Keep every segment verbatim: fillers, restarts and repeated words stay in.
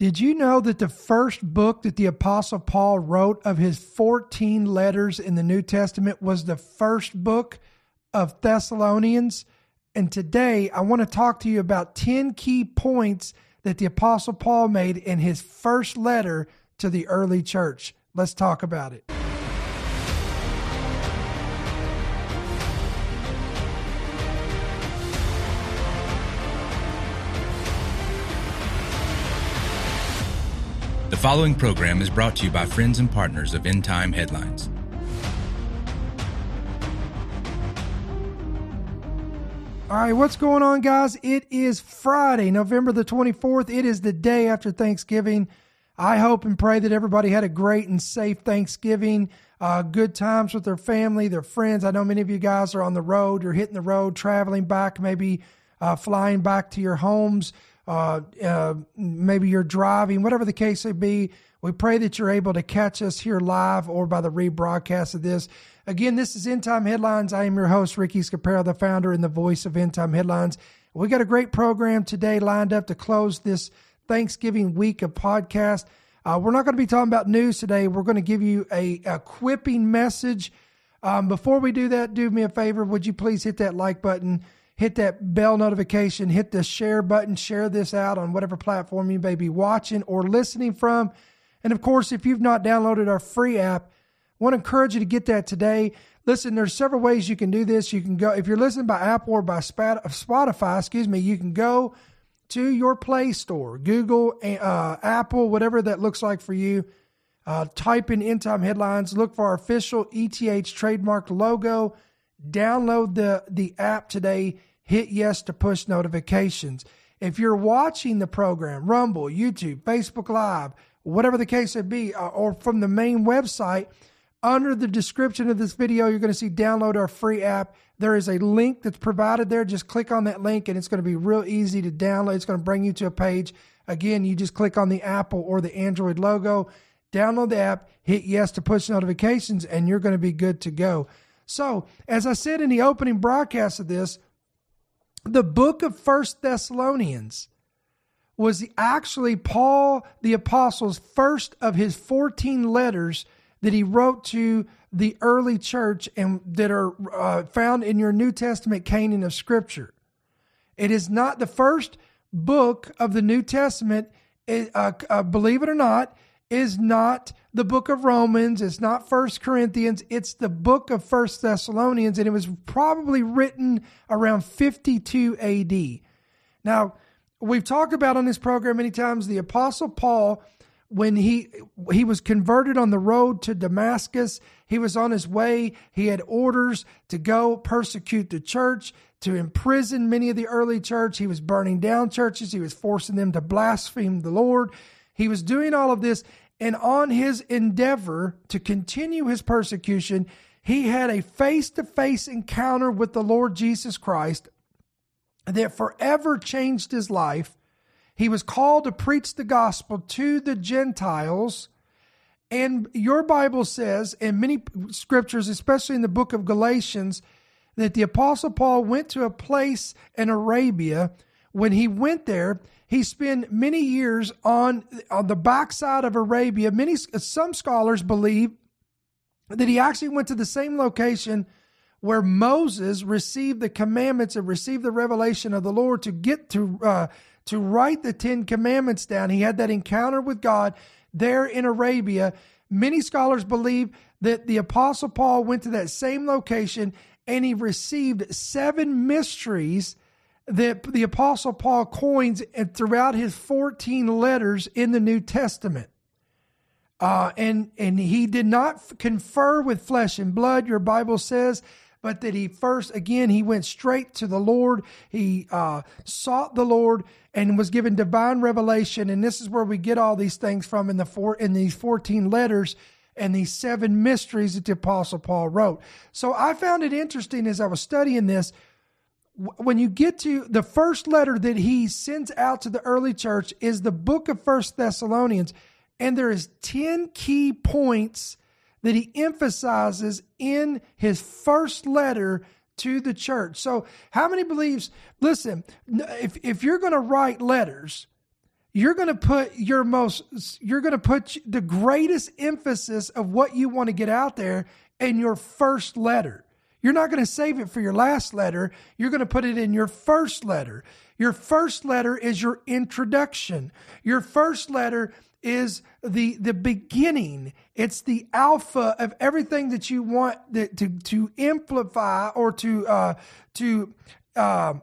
Did you know that the first book that the Apostle Paul wrote of his fourteen letters in the New Testament was the first book of Thessalonians? And today I want to talk to you about ten key points that the Apostle Paul made in his first letter to the early church. Let's talk about it. The following program is brought to you by friends and partners of End Time Headlines. All right, what's going on, guys? It is Friday, November the twenty-fourth. It is the day after Thanksgiving. I hope and pray that everybody had a great and safe Thanksgiving, uh, good times with their family, their friends. I know many of you guys are on the road. You're hitting the road, traveling back, maybe uh, flying back to your homes. Uh, uh, maybe you're driving, whatever the case may be. We pray that you're able to catch us here live or by the rebroadcast of this. Again, this is End Time Headlines. I am your host, Ricky Scaparo, the founder and the voice of End Time Headlines. We got a great program today lined up to close this Thanksgiving week of podcast. Uh, we're not going to be talking about news today. We're going to give you a, a equipping message. Um, before we do that, do me a favor. Would you please hit that like button? Hit that bell notification, hit the share button, share this out on whatever platform you may be watching or listening from. And of course, if you've not downloaded our free app, I want to encourage you to get that today. Listen, there's several ways you can do this. You can go, if you're listening by Apple or by Spotify, excuse me, you can go to your Play Store, Google, uh, Apple, whatever that looks like for you. Uh, type in End Time Headlines, look for our official E T H trademarked logo, download the, the app today. Hit yes to push notifications. If you're watching the program, Rumble, YouTube, Facebook Live, whatever the case may be, or from the main website, under the description of this video, you're going to see download our free app. There is a link that's provided there. Just click on that link and it's going to be real easy to download. It's going to bring you to a page. Again, you just click on the Apple or the Android logo, download the app, hit yes to push notifications, and you're going to be good to go. So, as I said in the opening broadcast of this, the book of First Thessalonians was actually Paul the Apostle's first of his fourteen letters that he wrote to the early church and that are uh, found in your New Testament canon of Scripture. It is not the first book of the New Testament, it, uh, uh, believe it or not, is not the book of Romans, it's not First Corinthians, it's the book of First Thessalonians, and it was probably written around fifty-two A D. Now, we've talked about on this program many times, the Apostle Paul, when he he was converted on the road to Damascus, he was on his way, he had orders to go persecute the church, to imprison many of the early church, he was burning down churches, he was forcing them to blaspheme the Lord, he was doing all of this. And on his endeavor to continue his persecution, he had a face-to-face encounter with the Lord Jesus Christ that forever changed his life. He was called to preach the gospel to the Gentiles. And your Bible says, in many scriptures, especially in the book of Galatians, that the Apostle Paul went to a place in Arabia. When he went there, he spent many years on, on the backside of Arabia. Many, some scholars believe that he actually went to the same location where Moses received the commandments and received the revelation of the Lord to get to uh, to write the Ten Commandments down. He had that encounter with God there in Arabia. Many scholars believe that the Apostle Paul went to that same location and he received seven mysteries that the Apostle Paul coins throughout his fourteen letters in the New Testament. Uh, and, and he did not confer with flesh and blood, your Bible says, but that he first, again, he went straight to the Lord. He uh, sought the Lord and was given divine revelation. And this is where we get all these things from in the four, in these fourteen letters and these seven mysteries that the Apostle Paul wrote. So I found it interesting as I was studying this. When you get to the first letter that he sends out to the early church is the book of First Thessalonians. And there is ten key points that he emphasizes in his first letter to the church. So how many believes, listen, if, if you're going to write letters, you're going to put your most, you're going to put the greatest emphasis of what you want to get out there in your first letter. You're not going to save it for your last letter. You're going to put it in your first letter. Your first letter is your introduction. Your first letter is the the beginning. It's the alpha of everything that you want that, to to amplify or to uh, to uh,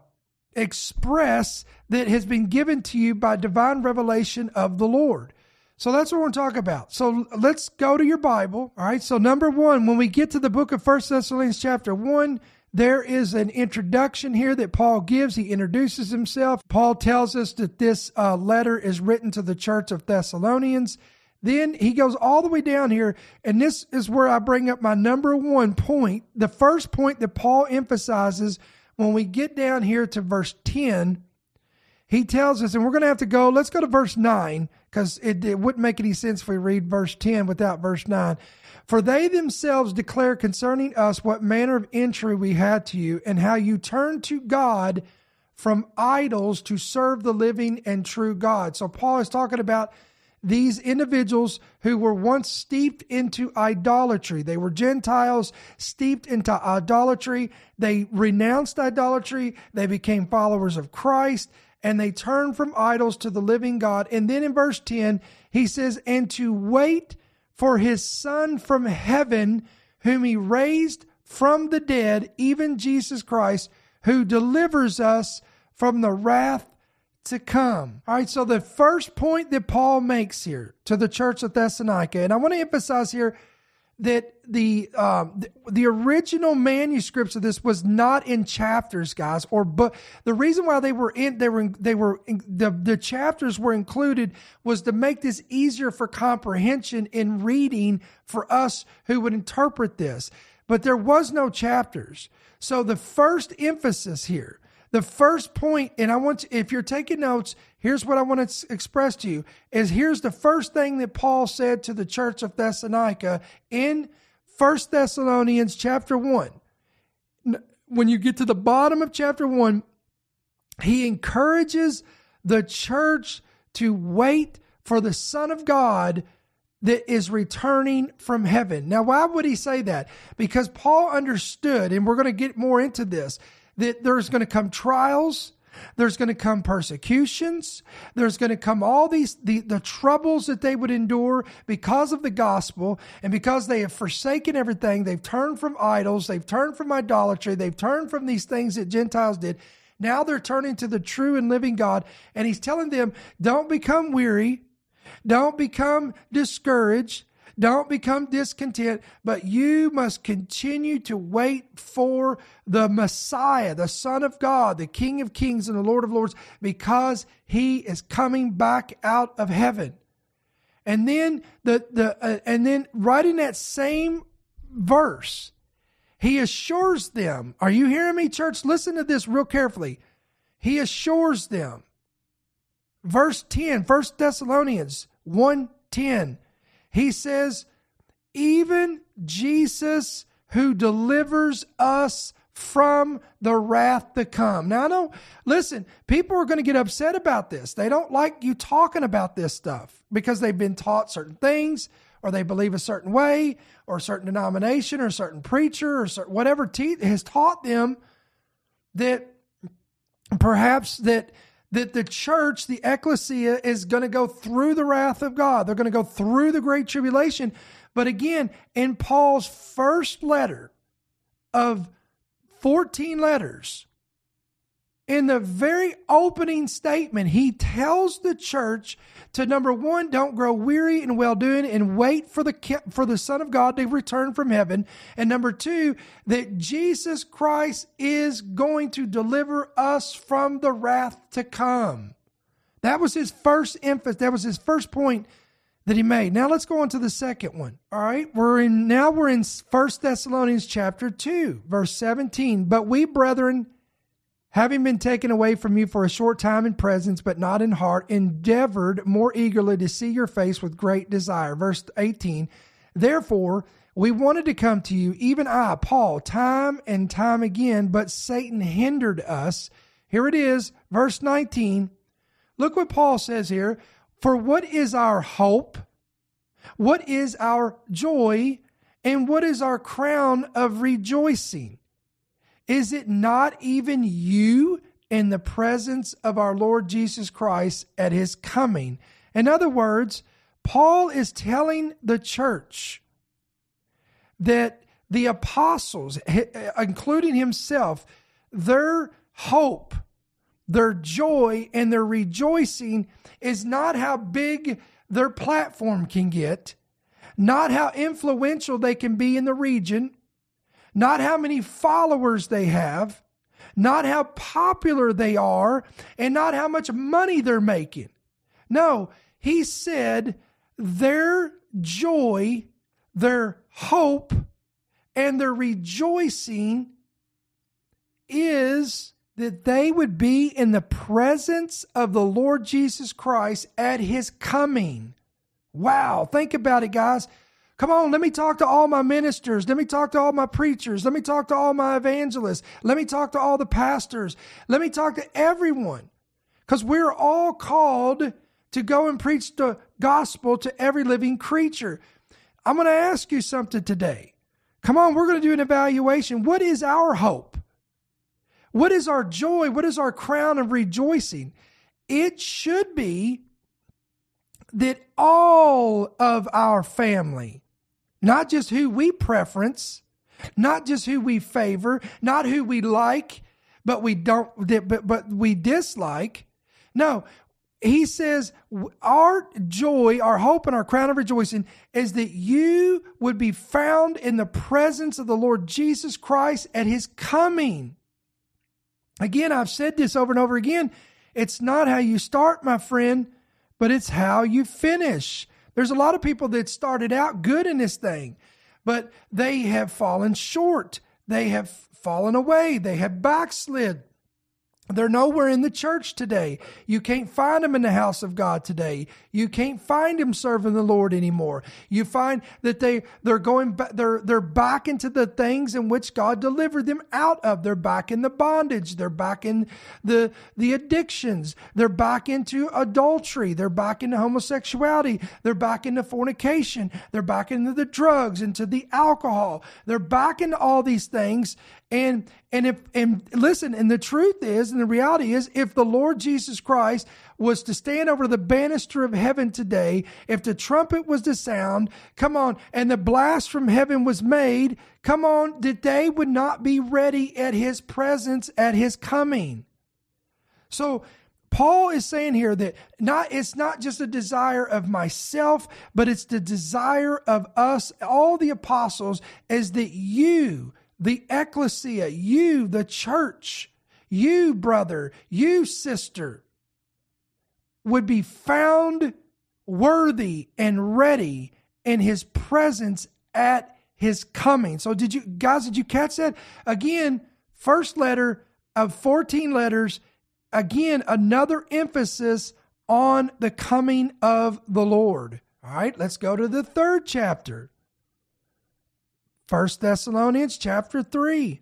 express that has been given to you by divine revelation of the Lord. So that's what we're going to talk about. So let's go to your Bible. All right. So number one, when we get to the book of First Thessalonians chapter one, there is an introduction here that Paul gives. He introduces himself. Paul tells us that this uh, letter is written to the church of Thessalonians. Then he goes all the way down here, and this is where I bring up my number one point. The first point that Paul emphasizes when we get down here to verse ten, he tells us, and we're going to have to go, let's go to verse nine, because it, it wouldn't make any sense if we read verse ten without verse nine. For they themselves declare concerning us what manner of entry we had to you, and how you turned to God from idols to serve the living and true God. So Paul is talking about these individuals who were once steeped into idolatry. They were Gentiles steeped into idolatry. They renounced idolatry. They became followers of Christ, and they turned from idols to the living God. And then in verse ten, he says, and to wait for his Son from heaven, whom he raised from the dead, even Jesus Christ, who delivers us from the wrath to come. All right, so the first point that Paul makes here to the church of Thessalonica, and I want to emphasize here that the um, the, the original manuscripts of this was not in chapters, guys, or but the reason why they were in they were they were in, the the chapters were included was to make this easier for comprehension in reading for us who would interpret this. But there was no chapters, so the first emphasis here. The first point, and I want to, if you're taking notes, here's what I want to express to you, is here's the first thing that Paul said to the church of Thessalonica in First Thessalonians chapter one. When you get to the bottom of chapter one, he encourages the church to wait for the Son of God that is returning from heaven. Now, why would he say that? Because Paul understood, and we're going to get more into this, that there's going to come trials, there's going to come persecutions, there's going to come all these, the, the troubles that they would endure because of the gospel, and because they have forsaken everything, they've turned from idols, they've turned from idolatry, they've turned from these things that Gentiles did. Now they're turning to the true and living God, and he's telling them, don't become weary, don't become discouraged, don't become discontent, but you must continue to wait for the Messiah, the Son of God, the King of Kings and the Lord of Lords, because he is coming back out of heaven. And then the the uh, and then right in that same verse, he assures them. Are you hearing me, church? Listen to this real carefully. He assures them. Verse ten, First Thessalonians one ten. He says, even Jesus who delivers us from the wrath to come. Now, I know, listen, people are going to get upset about this. They don't like you talking about this stuff because they've been taught certain things, or they believe a certain way, or a certain denomination, or a certain preacher, or certain, whatever te- has taught them that perhaps that that the church, the ecclesia, is going to go through the wrath of God. They're going to go through the great tribulation. But again, in Paul's first letter of fourteen letters, in the very opening statement, he tells the church to, number one, don't grow weary in well-doing and wait for the for the Son of God to return from heaven. And number two, that Jesus Christ is going to deliver us from the wrath to come. That was his first emphasis. That was his first point that he made. Now let's go on to the second one. All right, we're in now we're in First Thessalonians chapter two, verse seventeen. But we, brethren, having been taken away from you for a short time in presence, but not in heart, endeavored more eagerly to see your face with great desire. Verse eighteen, therefore, we wanted to come to you, even I, Paul, time and time again, but Satan hindered us. Here it is, verse nineteen, Look what Paul says here. For what is our hope? What is our joy? And what is our crown of rejoicing? Is it not even you in the presence of our Lord Jesus Christ at his coming? In other words, Paul is telling the church that the apostles, including himself, their hope, their joy, and their rejoicing is not how big their platform can get, not how influential they can be in the region, not how many followers they have, not how popular they are, and not how much money they're making. No, he said their joy, their hope, and their rejoicing is that they would be in the presence of the Lord Jesus Christ at his coming. Wow, think about it, guys. Come on, let me talk to all my ministers. Let me talk to all my preachers. Let me talk to all my evangelists. Let me talk to all the pastors. Let me talk to everyone. Because we're all called to go and preach the gospel to every living creature. I'm going to ask you something today. Come on, we're going to do an evaluation. What is our hope? What is our joy? What is our crown of rejoicing? It should be that all of our family, not just who we preference, not just who we favor, not who we like, but we don't, but, but we dislike. No, he says our joy, our hope, and our crown of rejoicing is that you would be found in the presence of the Lord Jesus Christ at his coming. Again, I've said this over and over again. It's not how you start, my friend, but it's how you finish. There's a lot of people that started out good in this thing, but they have fallen short. They have fallen away. They have backslid. They're nowhere in the church today. You can't find them in the house of God today. You can't find them serving the Lord anymore. You find that they, they're going back, they're, they're back into the things in which God delivered them out of. They're back in the bondage. They're back in the, the addictions. They're back into adultery. They're back into homosexuality. They're back into fornication. They're back into the drugs, into the alcohol. They're back into all these things. And and if and listen, and the truth is, and the reality is, if the Lord Jesus Christ was to stand over the banister of heaven today, if the trumpet was to sound, come on, and the blast from heaven was made, come on, that they would not be ready at his presence, at his coming. So Paul is saying here that not it's not just a desire of myself, but it's the desire of us, all the apostles, is that you, the ecclesia, you, the church, you, brother, you, sister, would be found worthy and ready in his presence at his coming. So did you, guys, did you catch that? Again, first letter of fourteen letters, again, another emphasis on the coming of the Lord. All right, let's go to the third chapter. First Thessalonians chapter three.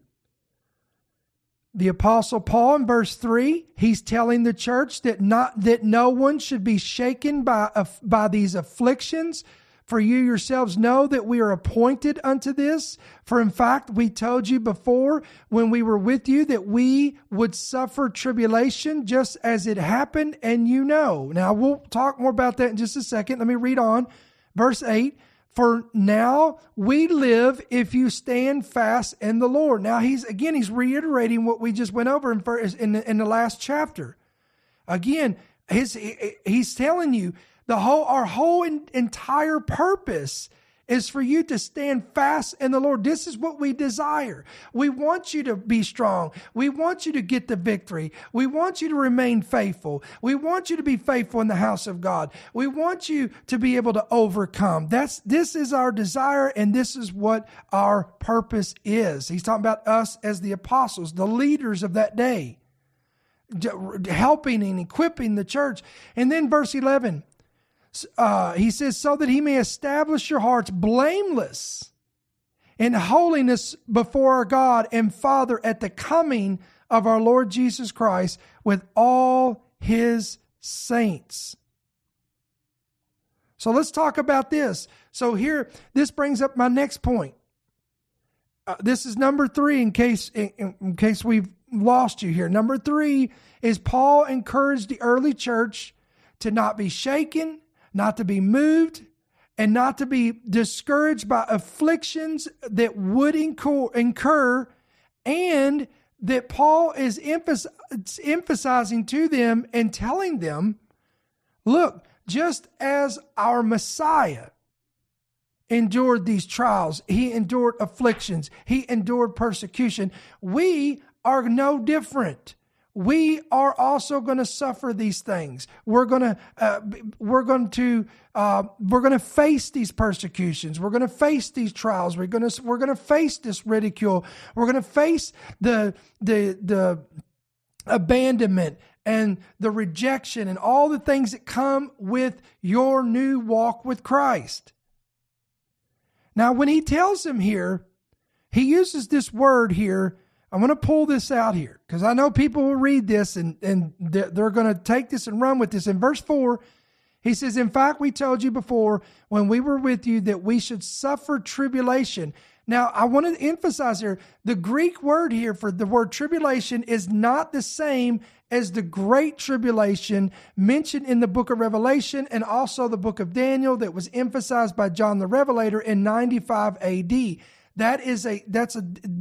The Apostle Paul in verse three, he's telling the church that not that no one should be shaken by, by these afflictions. For you yourselves know that we are appointed unto this. For in fact, we told you before when we were with you that we would suffer tribulation just as it happened, and you know. Now, we'll talk more about that in just a second. Let me read on. Verse eight. For now we live if you stand fast in the Lord. Now he's, again, he's reiterating what we just went over in, in, the, in the last chapter. Again, his, he's telling you the whole, our whole in, entire purpose is for you to stand fast in the Lord. This is what we desire. We want you to be strong. We want you to get the victory. We want you to remain faithful. We want you to be faithful in the house of God. We want you to be able to overcome. That's, this is our desire, and this is what our purpose is. He's talking about us as the apostles, the leaders of that day, helping and equipping the church. And then verse eleven, Uh, he says, so that he may establish your hearts blameless in holiness before our God and Father at the coming of our Lord Jesus Christ with all his saints. So let's talk about this. So here, this brings up my next point. Uh, this is number three in case in, in case we've lost you here. Number three is Paul encouraged the early church to not be shaken, not to be moved, and not to be discouraged by afflictions that would incur, incur and that Paul is emphasis, emphasizing to them and telling them, look, just as our Messiah endured these trials, he endured afflictions, he endured persecution, we are no different. We are also going to suffer these things. We're going to uh, we're going to uh, we're going to face these persecutions. We're going to face these trials. We're going to we're going to face this ridicule. We're going to face the the the abandonment and the rejection and all the things that come with your new walk with Christ. Now, when he tells them here, he uses this word here. I'm going to pull this out here because I know people will read this and, and they're going to take this and run with this. In verse four, he says, in fact, we told you before when we were with you that we should suffer tribulation. Now, I want to emphasize here, the Greek word here for the word tribulation is not the same as the great tribulation mentioned in the book of Revelation and also the book of Daniel that was emphasized by John the Revelator in ninety-five A D. That is a, that's a,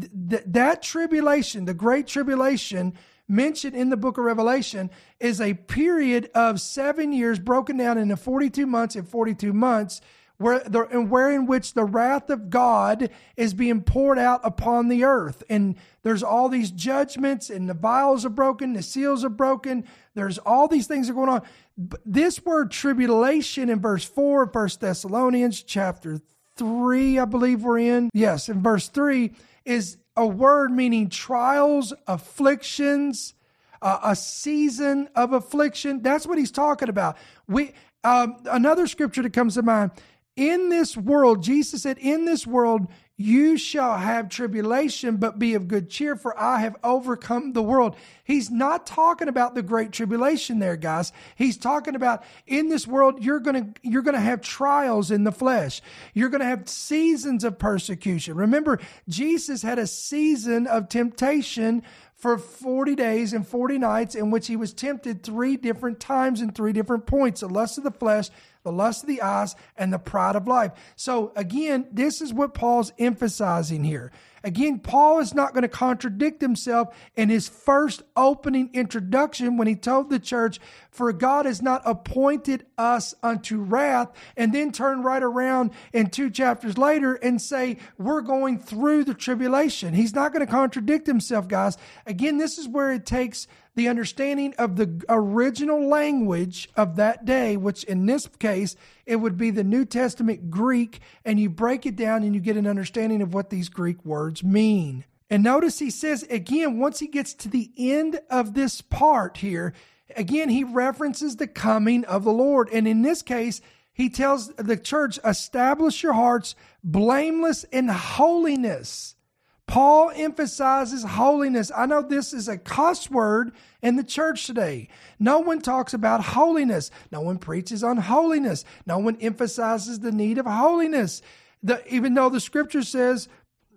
that tribulation, the great tribulation mentioned in the book of Revelation is a period of seven years broken down into forty-two months and forty-two months where the, and where in which the wrath of God is being poured out upon the earth. And there's all these judgments and the vials are broken, the seals are broken. There's all these things that are going on. This word tribulation in verse four of First Thessalonians chapter three, I believe we're in. Yes, in verse three is a word meaning trials, afflictions, uh, a season of affliction. That's what he's talking about. We um, another scripture that comes to mind, in this world, Jesus said, in this world, you shall have tribulation, but be of good cheer, for I have overcome the world. He's not talking about the great tribulation there, guys. He's talking about in this world, you're going to, you're going to have trials in the flesh. You're going to have seasons of persecution. Remember, Jesus had a season of temptation for forty days and forty nights in which he was tempted three different times in three different points: the lust of the flesh, the lust of the eyes, and the pride of life. So again, this is what Paul's emphasizing here. Again, Paul is not going to contradict himself in his first opening introduction when he told the church, for God has not appointed us unto wrath, and then turn right around in two chapters later and say, we're going through the tribulation. He's not going to contradict himself, guys. Again, this is where it takes the understanding of the original language of that day, which in this case, it would be the New Testament Greek, and you break it down and you get an understanding of what these Greek words mean. And notice he says, again, once he gets to the end of this part here, again, he references the coming of the Lord. And in this case, he tells the church, establish your hearts blameless in holiness. Paul emphasizes holiness. I know this is a cuss word in the church today. No one talks about holiness. No one preaches on holiness. No one emphasizes the need of holiness. The, even though the scripture says,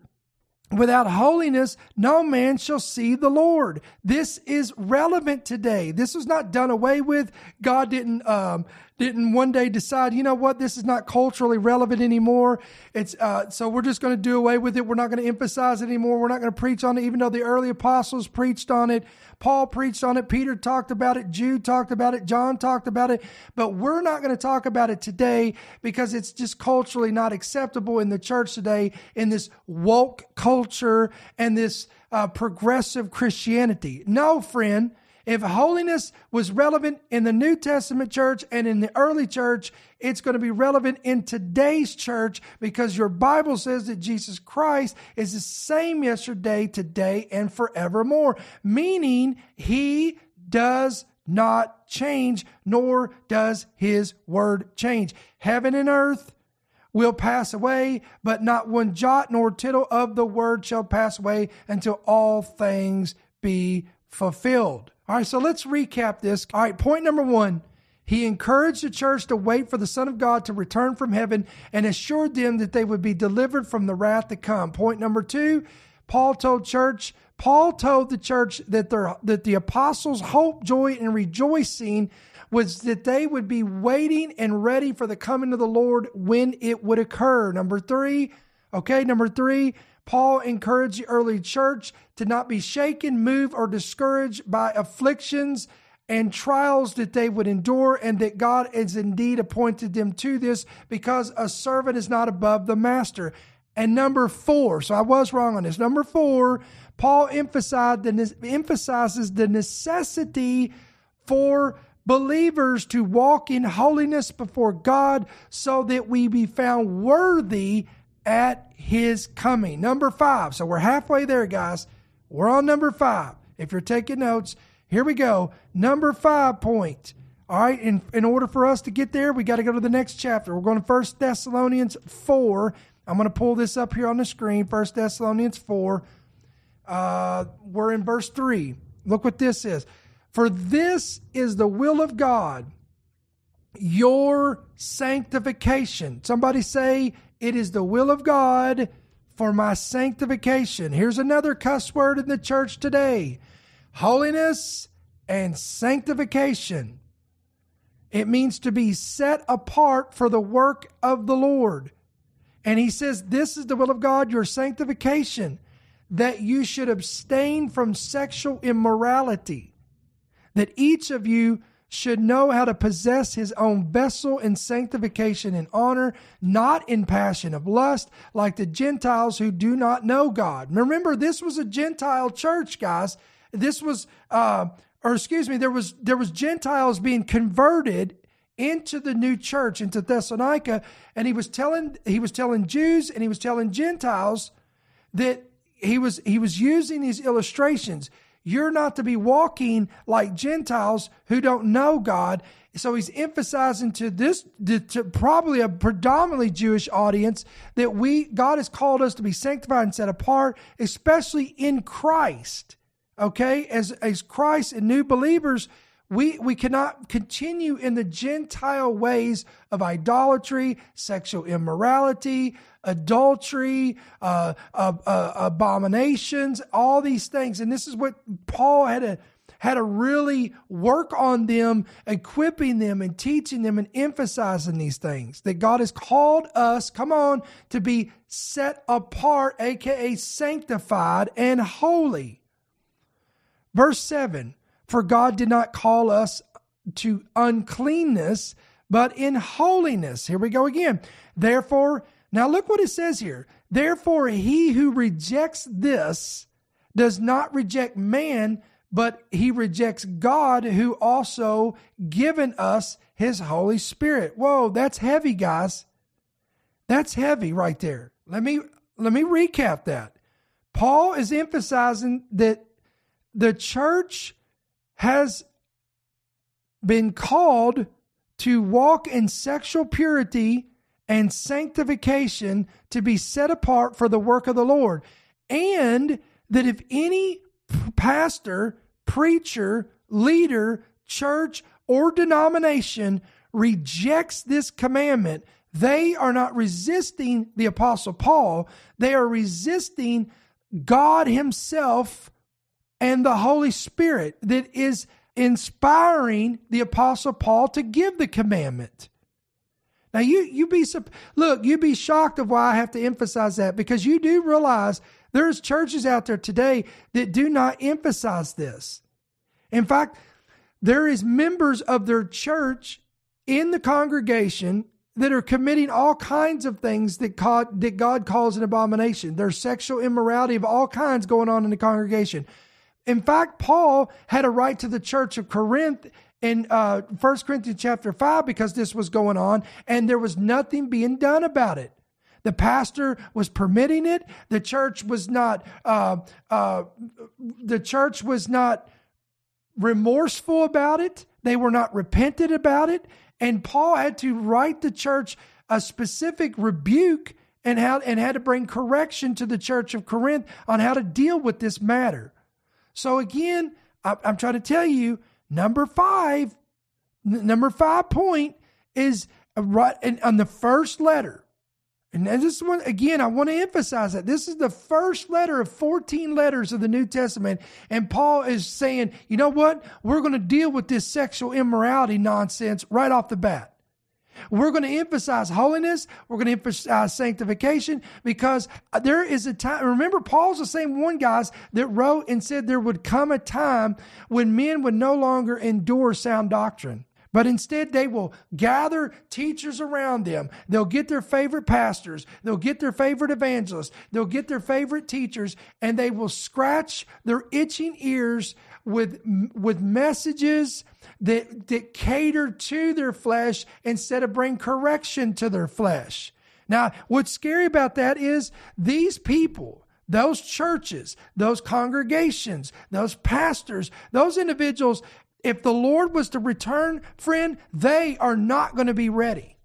without holiness, no man shall see the Lord. This is relevant today. This was not done away with. God didn't um, didn't one day decide, you know what, this is not culturally relevant anymore. It's uh, so we're just going to do away with it. We're not going to emphasize it anymore. We're not going to preach on it, even though the early apostles preached on it. Paul preached on it. Peter talked about it. Jude talked about it. John talked about it. But we're not going to talk about it today because it's just culturally not acceptable in the church today, in this woke culture and this uh, progressive Christianity. No, friend. If holiness was relevant in the New Testament church and in the early church, it's going to be relevant in today's church because your Bible says that Jesus Christ is the same yesterday, today, and forevermore. Meaning he does not change, nor does his word change. Heaven and earth will pass away, but not one jot nor tittle of the word shall pass away until all things be fulfilled. All right, so let's recap this. All right, point number one. He encouraged the church to wait for the Son of God to return from heaven and assured them that they would be delivered from the wrath to come. Point number two, Paul told church, Paul told the church that their, that the apostles' hope, joy, and rejoicing was that they would be waiting and ready for the coming of the Lord when it would occur. Number three, okay, number three, Paul encouraged the early church to not be shaken, moved, or discouraged by afflictions and trials that they would endure, and that God has indeed appointed them to this, because a servant is not above the master. And number four, so I was wrong on this. Number four, Paul emphasized the, emphasizes the necessity for believers to walk in holiness before God so that we be found worthy at his coming. Number five. So we're halfway there, guys. We're on number five. If you're taking notes, here we go. Number five point. All right. In, in order for us to get there, we got to go to the next chapter. We're going to First Thessalonians four. I'm going to pull this up here on the screen. First Thessalonians four. Uh, we're in verse three. Look what this is. For this is the will of God, your sanctification. Somebody say, it is the will of God for my sanctification. Here's another cuss word in the church today. Holiness and sanctification. It means to be set apart for the work of the Lord. And he says, this is the will of God, your sanctification, that you should abstain from sexual immorality, that each of you should know how to possess his own vessel in sanctification and honor, not in passion of lust, like the Gentiles who do not know God. Remember, this was a Gentile church, guys. This was, uh, or excuse me, there was there was Gentiles being converted into the new church, into Thessalonica, and he was telling he was telling Jews and he was telling Gentiles that he was he was using these illustrations. You're not to be walking like Gentiles who don't know God. So he's emphasizing to this, to probably a predominantly Jewish audience, that we God has called us to be sanctified and set apart, especially in Christ. Okay, as as Christ and new believers, we we cannot continue in the Gentile ways of idolatry, sexual immorality, adultery, uh, uh, uh, abominations, all these things. And this is what Paul had to had to really work on them, equipping them and teaching them and emphasizing these things, that God has called us, come on, to be set apart, aka sanctified and holy. Verse seven, for God did not call us to uncleanness, but in holiness. Here we go again. Therefore, now look what it says here. Therefore, he who rejects this does not reject man, but he rejects God, who also given us his Holy Spirit. Whoa, that's heavy, guys. That's heavy right there. Let me, let me recap that. Paul is emphasizing that the church has been called to walk in sexual purity and sanctification, to be set apart for the work of the Lord. And that if any pastor, preacher, leader, church, or denomination rejects this commandment, they are not resisting the Apostle Paul. They are resisting God himself and the Holy Spirit that is inspiring the Apostle Paul to give the commandment. Now, you you be look, you be shocked of why I have to emphasize that, because you do realize there's churches out there today that do not emphasize this. In fact, there is members of their church in the congregation that are committing all kinds of things that God, that God calls an abomination. There's sexual immorality of all kinds going on in the congregation. In fact, Paul had a right to the church of Corinth in uh, First Corinthians chapter five because this was going on, and there was nothing being done about it. The pastor was permitting it. The church was not. Uh, uh, the church was not remorseful about it. They were not repentant about it. And Paul had to write the church a specific rebuke and how and had to bring correction to the church of Corinth on how to deal with this matter. So again, I, I'm trying to tell you, number five, n- number five point is right in, on the first letter. And this one, again, I want to emphasize that this is the first letter of fourteen letters of the New Testament. And Paul is saying, you know what? We're going to deal with this sexual immorality nonsense right off the bat. We're going to emphasize holiness. We're going to emphasize sanctification, because there is a time. Remember, Paul's the same one, guys, that wrote and said there would come a time when men would no longer endure sound doctrine, but instead they will gather teachers around them. They'll get their favorite pastors. They'll get their favorite evangelists. They'll get their favorite teachers, and they will scratch their itching ears with, with messages that, that cater to their flesh instead of bring correction to their flesh. Now, what's scary about that is these people, those churches, those congregations, those pastors, those individuals, if the Lord was to return, friend, they are not going to be ready.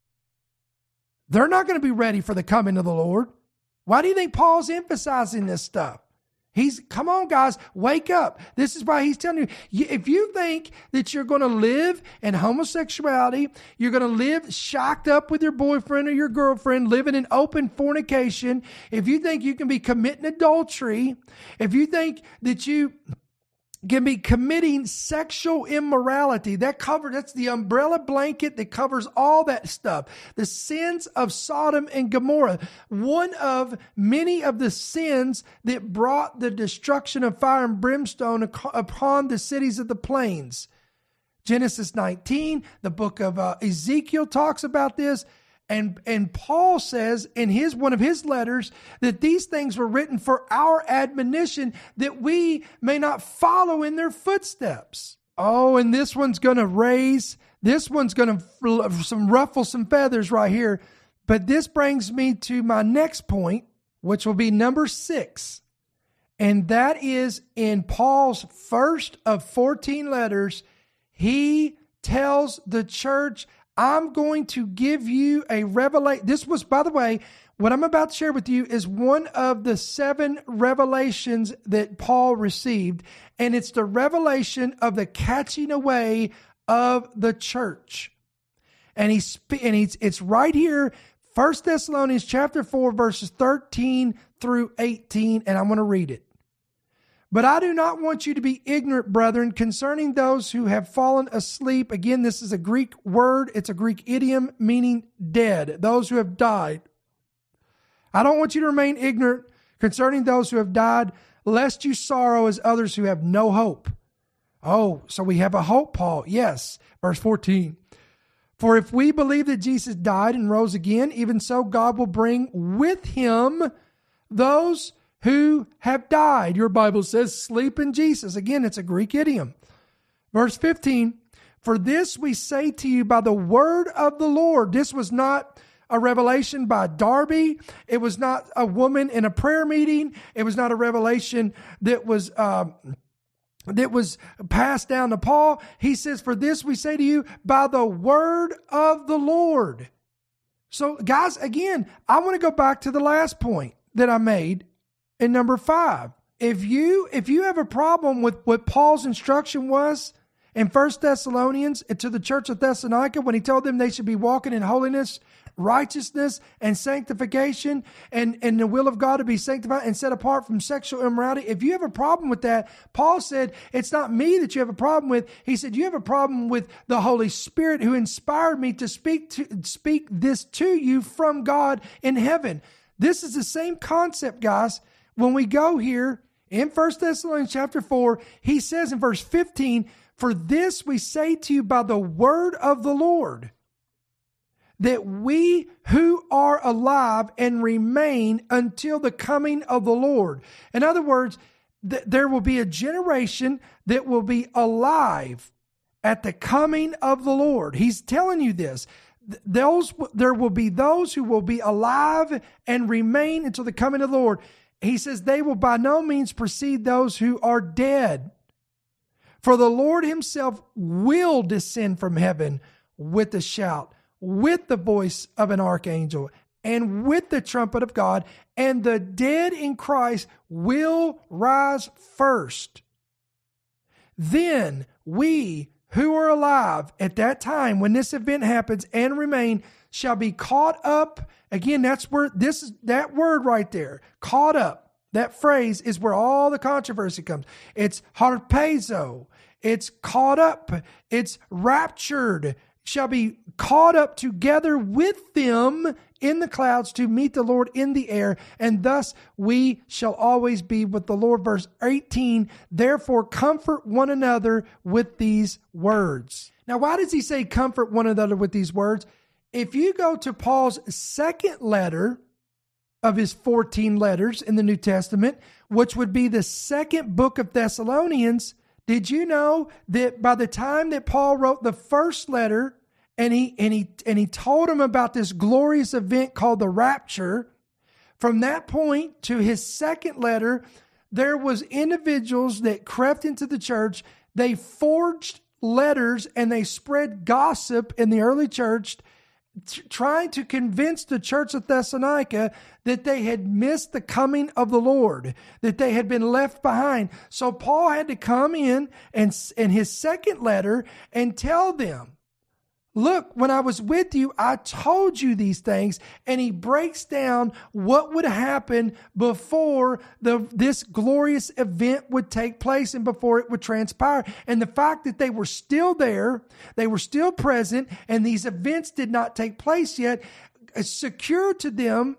They're not going to be ready for the coming of the Lord. Why do you think Paul's emphasizing this stuff? He's, come on, guys, wake up. This is why he's telling you, if you think that you're going to live in homosexuality, you're going to live shocked up with your boyfriend or your girlfriend, living in open fornication, if you think you can be committing adultery, if you think that you can be committing sexual immorality, that cover, that's the umbrella blanket that covers all that stuff. The sins of Sodom and Gomorrah, one of many of the sins that brought the destruction of fire and brimstone upon the cities of the plains. Genesis nineteen, the book of uh, Ezekiel talks about this. And, and Paul says in his one of his letters that these things were written for our admonition, that we may not follow in their footsteps. Oh, and this one's going to raise, this one's going to some ruffle some feathers right here. But this brings me to my next point, which will be number six. And that is in Paul's first of fourteen letters, he tells the church, I'm going to give you a revelation. This was, by the way, what I'm about to share with you is one of the seven revelations that Paul received. And it's the revelation of the catching away of the church. And he's, and he's, it's right here, First Thessalonians chapter four, verses thirteen through eighteen. And I'm going to read it. But I do not want you to be ignorant, brethren, concerning those who have fallen asleep. Again, this is a Greek word. It's a Greek idiom meaning dead, those who have died. I don't want you to remain ignorant concerning those who have died, lest you sorrow as others who have no hope. Oh, so we have a hope, Paul. Yes. Verse fourteen. For if we believe that Jesus died and rose again, even so God will bring with him those who have died. Your Bible says sleep in Jesus. Again, it's a Greek idiom. Verse fifteen, for this we say to you by the word of the Lord. This was not a revelation by Darby. It was not a woman in a prayer meeting. It was not a revelation that was uh, that was passed down to Paul. He says, for this we say to you by the word of the Lord. So guys, again, I want to go back to the last point that I made. And number five, if you if you have a problem with what Paul's instruction was in First Thessalonians to the church of Thessalonica, when he told them they should be walking in holiness, righteousness, and sanctification, and, and the will of God to be sanctified and set apart from sexual immorality, if you have a problem with that, Paul said, it's not me that you have a problem with. He said, you have a problem with the Holy Spirit who inspired me to speak to speak this to you from God in heaven. This is the same concept, guys. When we go here in First Thessalonians chapter four, he says in verse fifteen, for this we say to you by the word of the Lord, that we who are alive and remain until the coming of the Lord. In other words, th- there will be a generation that will be alive at the coming of the Lord. He's telling you this. Those, there will be those who will be alive and remain until the coming of the Lord. He says they will by no means precede those who are dead. For the Lord himself will descend from heaven with a shout, with the voice of an archangel, and with the trumpet of God, and the dead in Christ will rise first. Then we who are alive at that time when this event happens and remain shall be caught up. Again, that's where this is, that word right there, caught up. That phrase is where all the controversy comes. It's harpazo. It's caught up. It's raptured. Shall be caught up together with them in the clouds to meet the Lord in the air, and thus we shall always be with the Lord. Verse eighteen, therefore comfort one another with these words. Now, why does he say comfort one another with these words? If you go to Paul's second letter of his fourteen letters in the New Testament, which would be the second book of Thessalonians, did you know that by the time that Paul wrote the first letter and he and he and he told him about this glorious event called the rapture, from that point to his second letter, there was individuals that crept into the church. They forged letters and they spread gossip in the early church, t- trying to convince the church of Thessalonica that they had missed the coming of the Lord, that they had been left behind. So Paul had to come in and in his second letter and tell them, look, when I was with you, I told you these things. And he breaks down what would happen before the this glorious event would take place and before it would transpire. And the fact that they were still there, they were still present, and these events did not take place yet, secured to them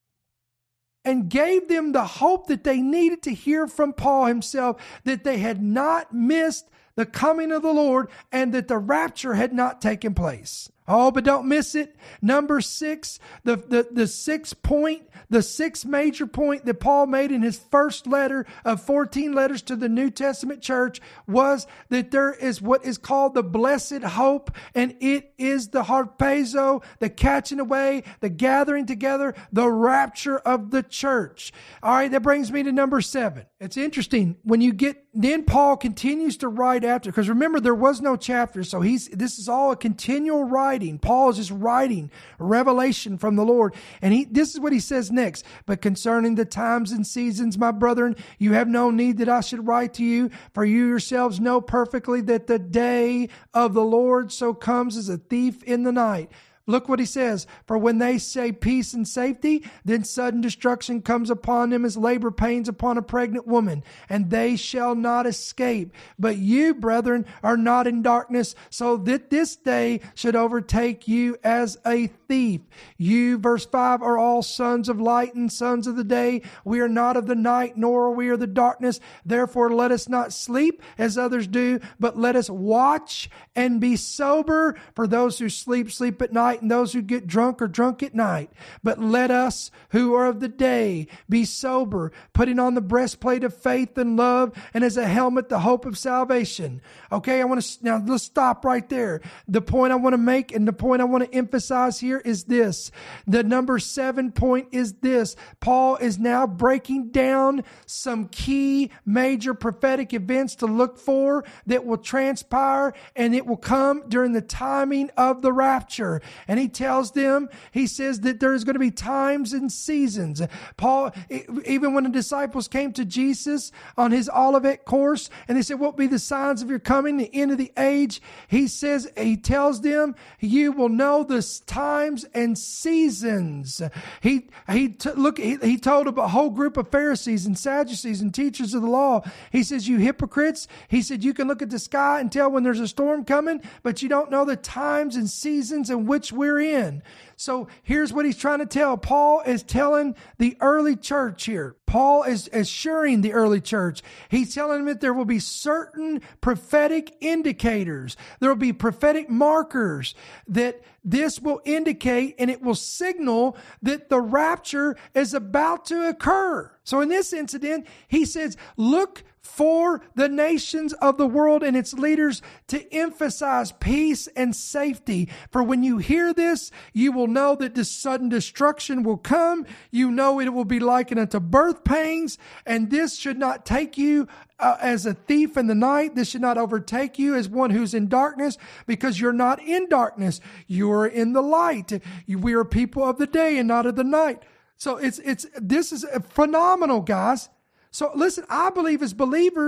and gave them the hope that they needed to hear from Paul himself, that they had not missed the coming of the Lord and that the rapture had not taken place. Oh, but don't miss it. Number six, the, the, the sixth point, the sixth major point that Paul made in his first letter of fourteen letters to the New Testament church was that there is what is called the blessed hope, and it is the harpazo, the catching away, the gathering together, the rapture of the church. All right, that brings me to number seven. It's interesting when you get, then Paul continues to write after, because remember, there was no chapter, so he's this is all a continual writing. Paul is just writing revelation from the Lord. And he this is what he says next. But concerning the times and seasons, my brethren, you have no need that I should write to you, for you yourselves know perfectly that the day of the Lord so comes as a thief in the night. Look what he says. For when they say peace and safety, then sudden destruction comes upon them as labor pains upon a pregnant woman, and they shall not escape. But you, brethren, are not in darkness, so that this day should overtake you as a thief. You, verse five, are all sons of light and sons of the day. We are not of the night, nor are we of the darkness. Therefore, let us not sleep as others do, but let us watch and be sober. For those who sleep, sleep at night, and those who get drunk are drunk at night. But let us who are of the day be sober, putting on the breastplate of faith and love, and as a helmet the hope of salvation. Okay, I want to now let's stop right there. The point I want to make and the point I want to emphasize here is this. The number seven point is this. Paul is now breaking down some key major prophetic events to look for that will transpire, and it will come during the timing of the rapture. And he tells them, he says that there is going to be times and seasons. Paul, even when the disciples came to Jesus on his Olivet course, and they said, what will be the signs of your coming, the end of the age? He says, he tells them, you will know the times and seasons. He, he, t- look, he, he told a whole group of Pharisees and Sadducees and teachers of the law. He says, you hypocrites. He said, you can look at the sky and tell when there's a storm coming, but you don't know the times and seasons in which we're in. So here's what he's trying to tell. Paul is telling the early church here. Paul is assuring the early church. He's telling them that there will be certain prophetic indicators. There will be prophetic markers that this will indicate, and it will signal that the rapture is about to occur. So in this incident, he says, look for the nations of the world and its leaders to emphasize peace and safety. For when you hear this, you will know that this sudden destruction will come. You know it will be likened unto birth pains, and this should not take you uh, as a thief in the night. This should not overtake you as one who's in darkness, because you're not in darkness. You are in the light. You, we are people of the day and not of the night. So it's it's this is phenomenal, guys. So listen, I believe as believers,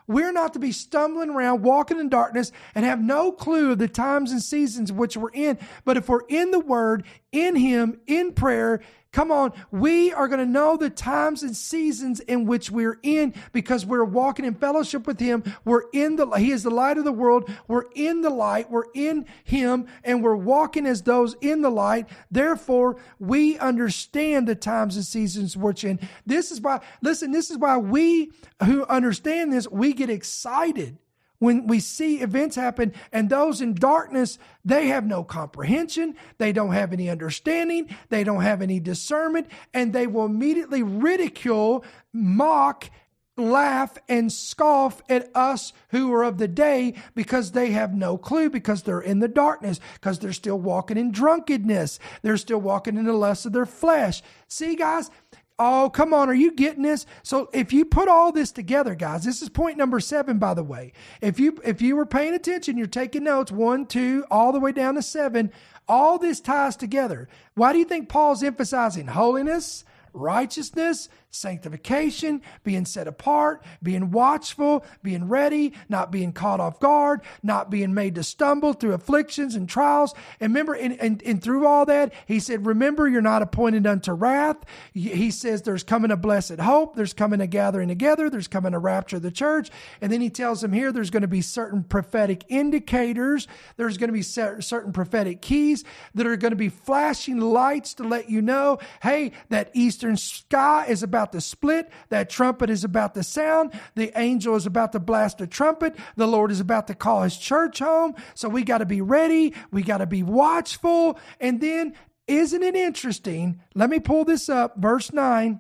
We're not to be stumbling around, walking in darkness, and have no clue of the times and seasons which we're in. But if we're in the Word, in Him, in prayer, come on, we are going to know the times and seasons in which we're in because we're walking in fellowship with Him. We're in the, He is the light of the world. We're in the light. We're in Him and we're walking as those in the light. Therefore, we understand the times and seasons we're in. This is why, listen, this is why we who understand this, we get excited when we see events happen, and those in darkness, they have no comprehension, they don't have any understanding, they don't have any discernment, and they will immediately ridicule, mock, laugh, and scoff at us who are of the day because they have no clue, because they're in the darkness, because they're still walking in drunkenness, they're still walking in the lust of their flesh. See, guys? Oh, come on. Are you getting this? So if you put all this together, guys, this is point number seven, by the way. If you, if you were paying attention, you're taking notes, one, two, all the way down to seven, all this ties together. Why do you think Paul's emphasizing holiness, righteousness, sanctification, being set apart, being watchful, being ready, not being caught off guard, not being made to stumble through afflictions and trials? And remember, and, and, and through all that, he said, remember, you're not appointed unto wrath. He says there's coming a blessed hope. There's coming a gathering together. There's coming a rapture of the church. And then he tells them here, there's going to be certain prophetic indicators. There's going to be certain prophetic keys that are going to be flashing lights to let you know, hey, that eastern sky is about to split. That trumpet is about to sound. The angel is about to blast a trumpet. The Lord is about to call His church home. So we got to be ready. We got to be watchful. And then, isn't it interesting? Let me pull this up. Verse nine.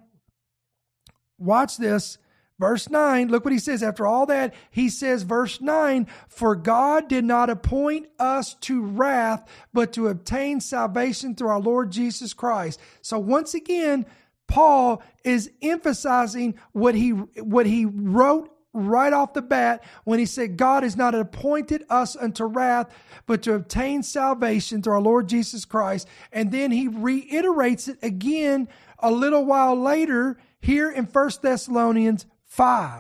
Watch this. Verse nine, look what he says. After all that, he says, verse nine, for God did not appoint us to wrath, but to obtain salvation through our Lord Jesus Christ. So once again, Paul is emphasizing what he, what he wrote right off the bat when he said, God has not appointed us unto wrath, but to obtain salvation through our Lord Jesus Christ. And then he reiterates it again a little while later here in First Thessalonians five.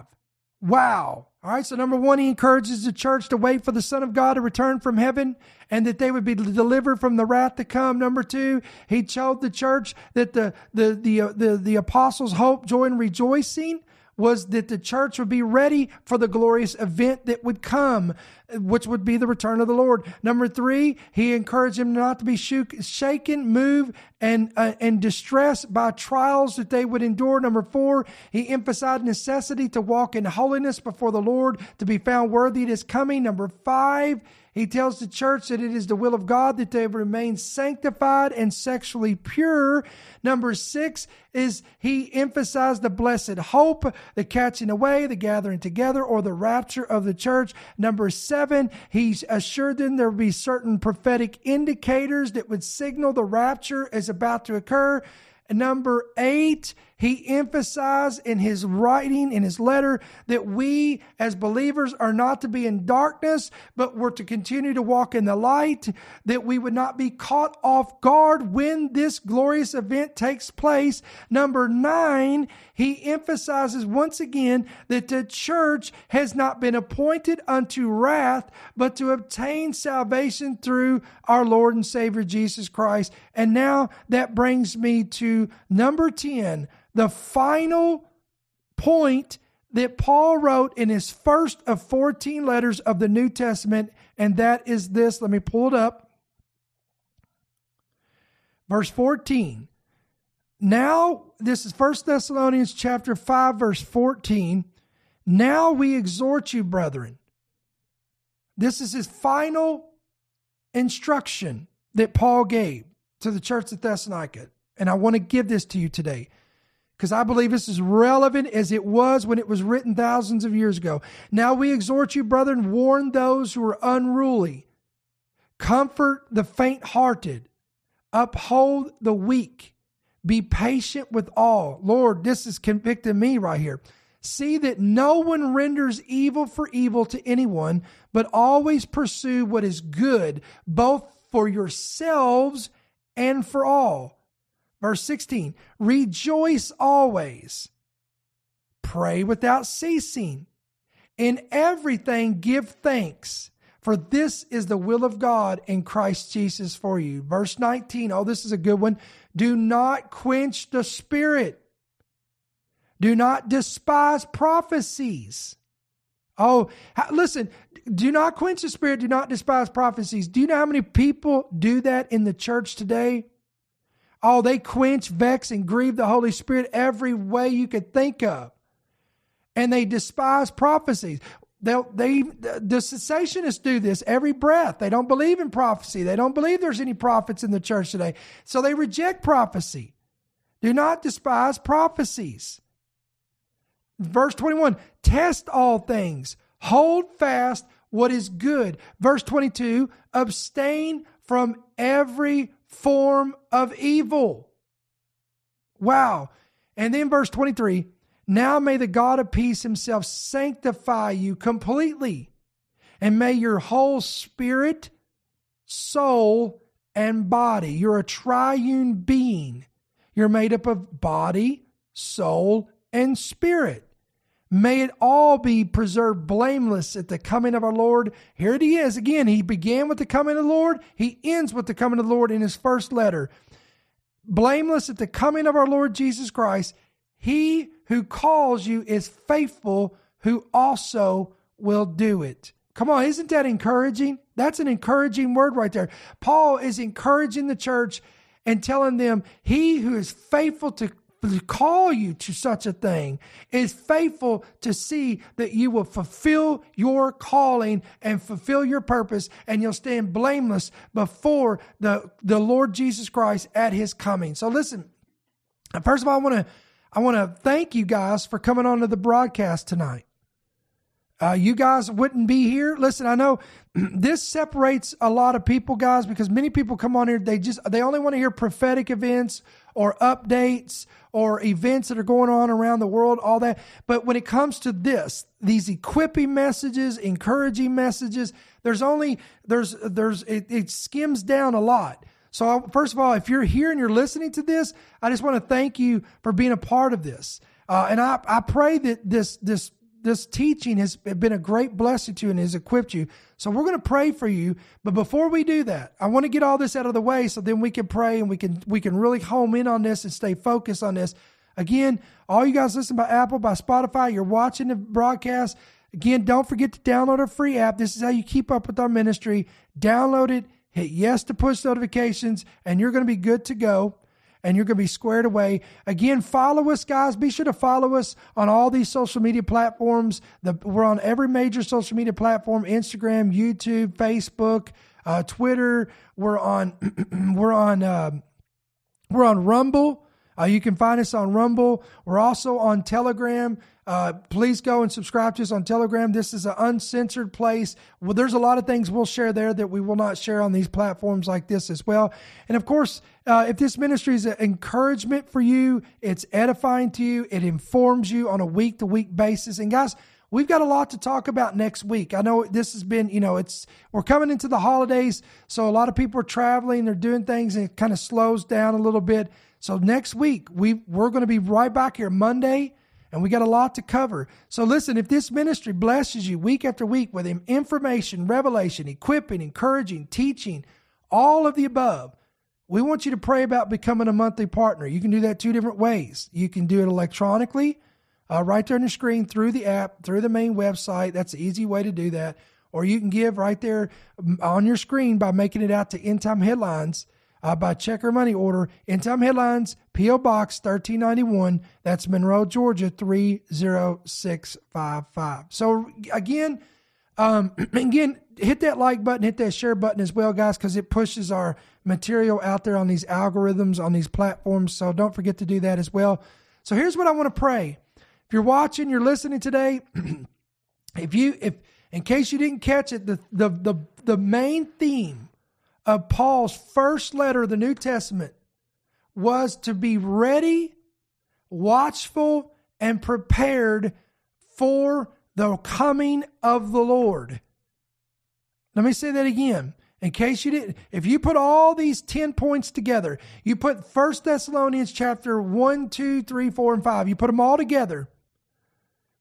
Wow. All right. So number one, he encourages the church to wait for the Son of God to return from heaven and that they would be delivered from the wrath to come. Number two, he told the church that the, the, the, uh, the, the apostles' hope, joy, and rejoicing was that the church would be ready for the glorious event that would come, which would be the return of the Lord. Number three, he encouraged them not to be shaken, moved, and uh, and distressed by trials that they would endure. Number four, he emphasized necessity to walk in holiness before the Lord, to be found worthy of His coming. Number five, he tells the church that it is the will of God that they remain sanctified and sexually pure. Number six is he emphasized the blessed hope, the catching away, the gathering together, or the rapture of the church. Number seven, he assured them there would be certain prophetic indicators that would signal the rapture is about to occur. And number eight, he emphasized in his writing, in his letter, that we as believers are not to be in darkness, but we're to continue to walk in the light, that we would not be caught off guard when this glorious event takes place. Number nine, he emphasizes once again that the church has not been appointed unto wrath, but to obtain salvation through our Lord and Savior Jesus Christ. And now that brings me to number ten, the final point that Paul wrote in his first of fourteen letters of the New Testament, and that is this. Let me pull it up. Verse fourteen. Now, this is First Thessalonians chapter five, verse fourteen. Now we exhort you, brethren. This is his final instruction that Paul gave to the church at Thessalonica. And I want to give this to you today, because I believe this is relevant as it was when it was written thousands of years ago. Now we exhort you, brethren, warn those who are unruly, comfort the faint-hearted, uphold the weak, be patient with all. Lord, this is convicting me right here. See that no one renders evil for evil to anyone, but always pursue what is good, both for yourselves and for all. Verse sixteen, rejoice always, pray without ceasing, In everything give thanks, for this is the will of God in Christ Jesus for you. Verse nineteen, oh, this is a good one. Do not quench the spirit. Do not despise prophecies. Oh, listen, do not quench the spirit. Do not despise prophecies. Do you know how many people do that in the church today? Oh, they quench, vex, and grieve the Holy Spirit every way you could think of. And they despise prophecies. They'll, they, the cessationists do this every breath. They don't believe in prophecy. They don't believe there's any prophets in the church today. So they reject prophecy. Do not despise prophecies. Verse twenty-one, test all things. Hold fast what is good. Verse twenty-two, abstain from every form of evil. Wow. And then verse twenty-three, now may the God of peace himself sanctify you completely, and may your whole spirit, soul, and body, you're a triune being. You're made up of body, soul, and spirit. May it all be preserved blameless at the coming of our Lord. Here it is again. He began with the coming of the Lord. He ends with the coming of the Lord in his first letter. Blameless at the coming of our Lord Jesus Christ. He who calls you is faithful, who also will do it. Come on, isn't that encouraging? That's an encouraging word right there. Paul is encouraging the church and telling them, he who is faithful to to call you to such a thing is faithful to see that you will fulfill your calling and fulfill your purpose, and you'll stand blameless before the, the Lord Jesus Christ at his coming. So listen, first of all, I want to I want to thank you guys for coming on to the broadcast tonight. Uh, you guys wouldn't be here. Listen, I know this separates a lot of people, guys, because many people come on here, they just, they only want to hear prophetic events or updates or events that are going on around the world, all that. But when it comes to this, these equipping messages, encouraging messages, there's only, there's, there's, it, it skims down a lot. So first of all, if you're here and you're listening to this, I just want to thank you for being a part of this. Uh, and I, I pray that this, this, This teaching has been a great blessing to you and has equipped you. So we're going to pray for you. But before we do that, I want to get all this out of the way so then we can pray and we can we can really home in on this and stay focused on this. Again, all you guys listen by Apple, by Spotify, you're watching the broadcast. Again, don't forget to download our free app. This is how you keep up with our ministry. Download it, hit yes to push notifications, and you're going to be good to go. And you're going to be squared away. Again, follow us, guys. Be sure to follow us on all these social media platforms. The, we're on every major social media platform: Instagram, YouTube, Facebook, uh, Twitter. We're on. we're on. Uh, we're on Rumble. Uh, you can find us on Rumble. We're also on Telegram. Uh, please go and subscribe to us on Telegram. This is an uncensored place. Well, there's a lot of things we'll share there that we will not share on these platforms like this as well. And of course, uh, if this ministry is an encouragement for you, it's edifying to you, it informs you on a week-to-week basis. And guys, we've got a lot to talk about next week. I know this has been, you know, it's we're coming into the holidays, so a lot of people are traveling, they're doing things, and it kind of slows down a little bit. So next week, we, we're going to be right back here Monday, and we got a lot to cover. So listen, if this ministry blesses you week after week with information, revelation, equipping, encouraging, teaching, all of the above, we want you to pray about becoming a monthly partner. You can do that two different ways. You can do it electronically, uh, right there on your screen, through the app, through the main website. That's the easy way to do that. Or you can give right there on your screen by making it out to End Time Headlines. Uh, by check or money order, End Time Headlines, P O Box thirteen ninety-one. That's Monroe, Georgia, three zero six five five. So again, um, again, hit that like button, hit that share button as well, guys, because it pushes our material out there on these algorithms, on these platforms. So don't forget to do that as well. So here's what I want to pray. If you're watching, you're listening today, if you, if in case you didn't catch it, the the the, the main theme of Paul's first letter of the New Testament was to be ready, watchful, and prepared for the coming of the Lord. Let me say that again. In case you didn't, if you put all these ten points together, you put First Thessalonians chapter one, two, three, four, and five, you put them all together,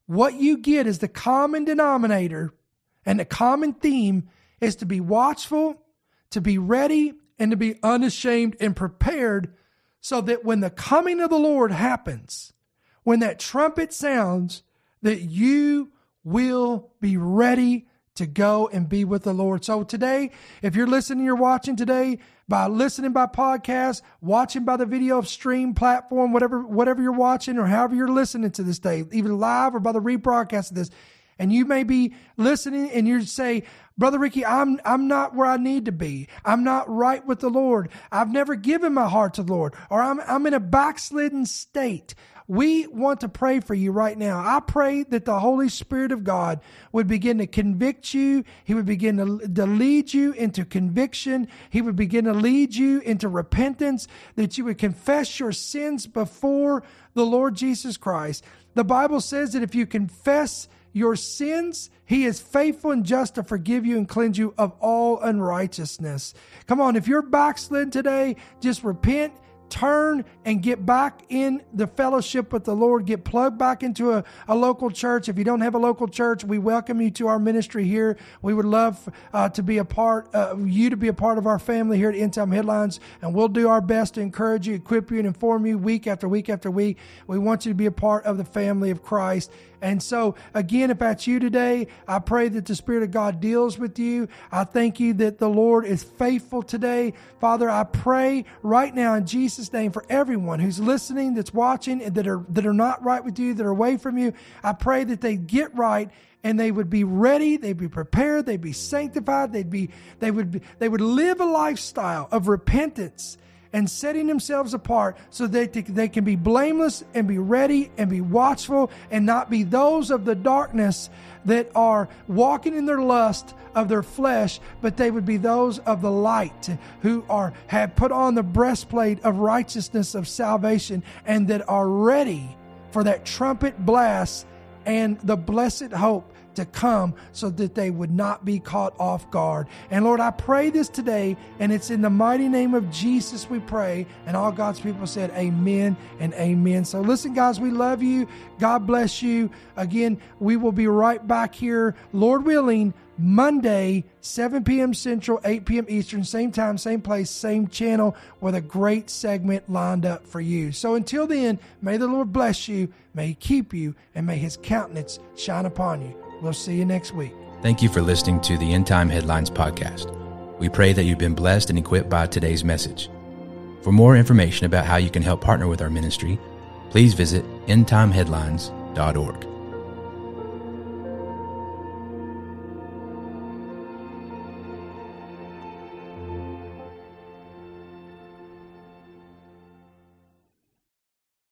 what you get is the common denominator, and the common theme is to be watchful, to be ready, and to be unashamed and prepared, so that when the coming of the Lord happens, when that trumpet sounds, that you will be ready to go and be with the Lord. So today, if you're listening, you're watching today, by listening by podcast, watching by the video stream platform, whatever, whatever you're watching or however you're listening to this day, either live or by the rebroadcast of this, and you may be listening and you say, Brother Ricky, I'm I'm not where I need to be. I'm not right with the Lord. I've never given my heart to the Lord, or I'm I'm in a backslidden state. We want to pray for you right now. I pray that the Holy Spirit of God would begin to convict you. He would begin to, to lead you into conviction. He would begin to lead you into repentance, that you would confess your sins before the Lord Jesus Christ. The Bible says that if you confess your sins, He is faithful and just to forgive you and cleanse you of all unrighteousness. Come on, if you're backslidden today, just repent, turn, and get back in the fellowship with the Lord. Get plugged back into a, a local church. If you don't have a local church, we welcome you to our ministry here. We would love uh, to be a part, uh, you to be a part of our family here at End Time Headlines, and we'll do our best to encourage you, equip you, and inform you week after week after week. We want you to be a part of the family of Christ. And so, again, if that's you today, I pray that the Spirit of God deals with you. I thank you that the Lord is faithful today. Father, I pray right now in Jesus' name for everyone who's listening, that's watching, and that are, that are not right with you, that are away from you. I pray that they get right and they would be ready, they'd be prepared, they'd be sanctified, they'd be, they would be, they would live a lifestyle of repentance and setting themselves apart so that they can be blameless and be ready and be watchful and not be those of the darkness that are walking in their lust of their flesh, but they would be those of the light who are have put on the breastplate of righteousness of salvation and that are ready for that trumpet blast and the blessed hope to come, so that they would not be caught off guard. And Lord, I pray this today, and it's in the mighty name of Jesus we pray. And all God's people said amen and amen. So listen, guys, we love you. God bless you. Again, we will be right back here, Lord willing, Monday, seven p.m. Central, eight p.m. Eastern, same time, same place, same channel, with a great segment lined up for you. So until then, may the Lord bless you, may He keep you, and may His countenance shine upon you. We'll see you next week. Thank you for listening to the End Time Headlines podcast. We pray that you've been blessed and equipped by today's message. For more information about how you can help partner with our ministry, please visit end time headlines dot org.